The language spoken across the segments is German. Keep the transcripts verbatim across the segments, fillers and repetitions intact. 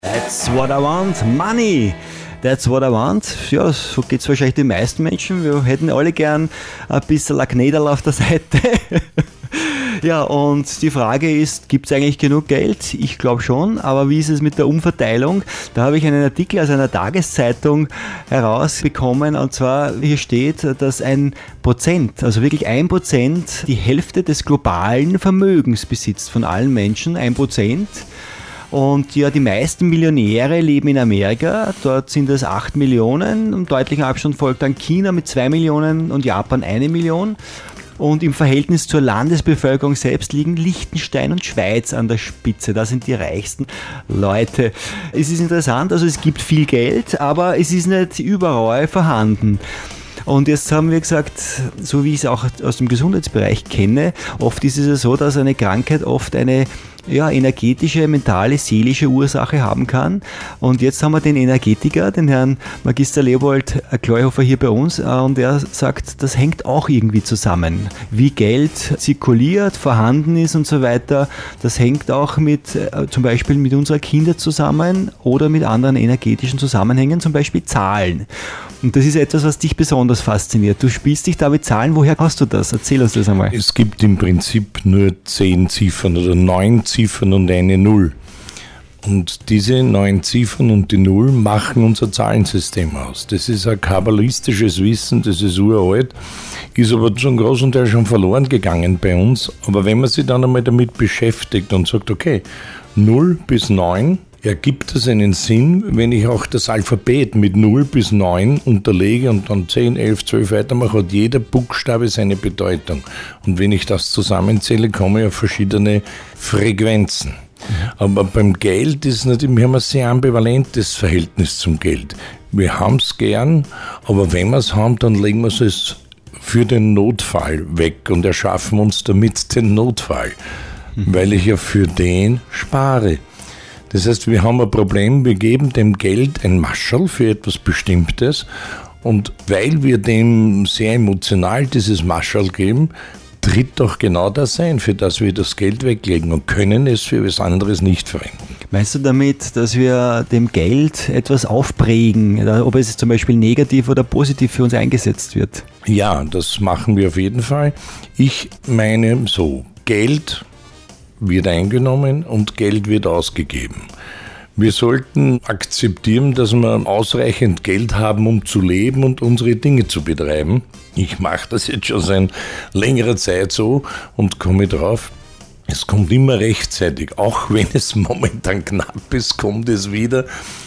That's what I want, money. That's what I want. Ja, so geht es wahrscheinlich den meisten Menschen. Wir hätten alle gern ein bisschen Knäderl auf der Seite. Ja, und die Frage ist, gibt es eigentlich genug Geld? Ich glaube schon, aber wie ist es mit der Umverteilung? Da habe ich einen Artikel aus einer Tageszeitung herausbekommen, und zwar hier steht, dass ein Prozent, also wirklich ein Prozent, die Hälfte des globalen Vermögens besitzt von allen Menschen, ein Prozent. Und ja, die meisten Millionäre leben in Amerika, dort sind es acht Millionen, im deutlichen Abstand folgt dann China mit zwei Millionen und Japan eine Million. Und im Verhältnis zur Landesbevölkerung selbst liegen Liechtenstein und Schweiz an der Spitze. Das sind die reichsten Leute. Es ist interessant, also es gibt viel Geld, aber es ist nicht überall vorhanden. Und jetzt haben wir gesagt, so wie ich es auch aus dem Gesundheitsbereich kenne, oft ist es ja so, dass eine Krankheit oft eine ja, energetische, mentale, seelische Ursache haben kann. Und jetzt haben wir den Energetiker, den Herrn Magister Leopold Kleuhofer hier bei uns, und er sagt, das hängt auch irgendwie zusammen. Wie Geld zirkuliert, vorhanden ist und so weiter, das hängt auch mit äh, zum Beispiel mit unserer Kinder zusammen oder mit anderen energetischen Zusammenhängen, zum Beispiel Zahlen. Und das ist etwas, was dich besonders fasziniert. Du spielst dich da mit Zahlen. Woher hast du das? Erzähl uns das einmal. Es gibt im Prinzip nur zehn Ziffern oder neun Ziffern und eine Null. Und diese neun Ziffern und die Null machen unser Zahlensystem aus. Das ist ein kabbalistisches Wissen, das ist uralt, ist aber zum großen Teil schon verloren gegangen bei uns. Aber wenn man sich dann einmal damit beschäftigt und sagt, okay, null bis neun, ergibt es einen Sinn, wenn ich auch das Alphabet mit null bis neun unterlege und dann zehn, elf, zwölf weitermache, hat jeder Buchstabe seine Bedeutung. Und wenn ich das zusammenzähle, komme ich auf verschiedene Frequenzen. Aber beim Geld ist natürlich, wir haben ein sehr ambivalentes Verhältnis zum Geld. Wir haben es gern, aber wenn wir es haben, dann legen wir es für den Notfall weg und erschaffen uns damit den Notfall, mhm. weil ich ja für den spare. Das heißt, wir haben ein Problem, wir geben dem Geld ein Mascherl für etwas Bestimmtes, und weil wir dem sehr emotional dieses Mascherl geben, tritt doch genau das ein, für das wir das Geld weglegen und können es für etwas anderes nicht verwenden. Meinst du damit, dass wir dem Geld etwas aufprägen, ob es zum Beispiel negativ oder positiv für uns eingesetzt wird? Ja, das machen wir auf jeden Fall. Ich meine so, Geld wird eingenommen und Geld wird ausgegeben. Wir sollten akzeptieren, dass wir ausreichend Geld haben, um zu leben und unsere Dinge zu betreiben. Ich mache das jetzt schon seit längerer Zeit so und komme drauf, es kommt immer rechtzeitig. Auch wenn es momentan knapp ist, kommt es wieder,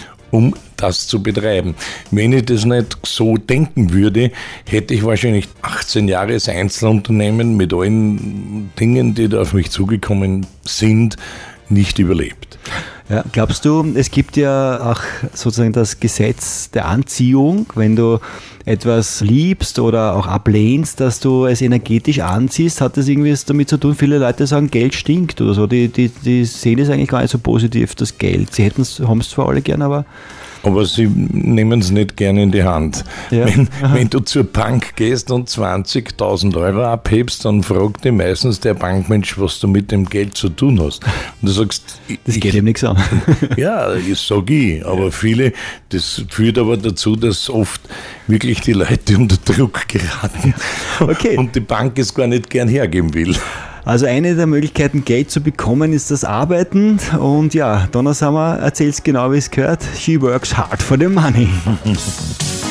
um das zu betreiben. Wenn ich das nicht so denken würde, hätte ich wahrscheinlich achtzehn Jahre als Einzelunternehmen mit allen Dingen, die da auf mich zugekommen sind, nicht überlebt. Ja, glaubst du, es gibt ja auch sozusagen das Gesetz der Anziehung, wenn du etwas liebst oder auch ablehnst, dass du es energetisch anziehst, hat das irgendwie damit zu tun? Viele Leute sagen, Geld stinkt oder so, die, die, die sehen es eigentlich gar nicht so positiv, das Geld. Sie haben es zwar alle gern, aber... Aber sie nehmen es nicht gerne in die Hand. Ja. Wenn, wenn du zur Bank gehst und zwanzigtausend Euro abhebst, dann fragt dich meistens der Bankmensch, was du mit dem Geld zu tun hast. Und du sagst... Das geht ihm nichts an. Ja, das sage ich. Aber viele, das führt aber dazu, dass oft wirklich die Leute unter Druck geraten. Okay. Und die Bank es gar nicht gern hergeben will. Also eine der Möglichkeiten, Geld zu bekommen, ist das Arbeiten. Und ja, Donna Summer erzählt es genau, wie es gehört. She works hard for the money.